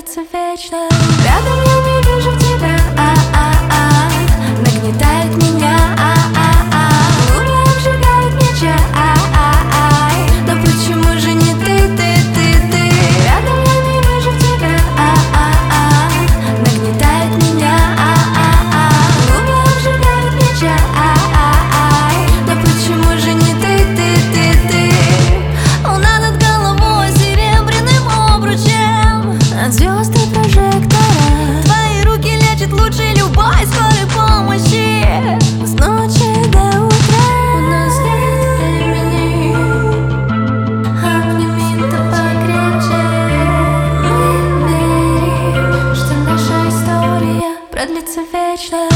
продлится вечно. Рядом я не вижу тебя, нагнетает меня, губы обжигает меча, но почему же не ты? Рядом я не вижу тебя, нагнетает меня, губы обжигает меча, но почему же не ты? Луна над головой серебряным обручем от звезд и прожектора. Твои руки лечат лучше любой скорой помощи. С ночи до утра у нас нет времени. Обними то покрепче. Мы верим, что наша история продлится вечно.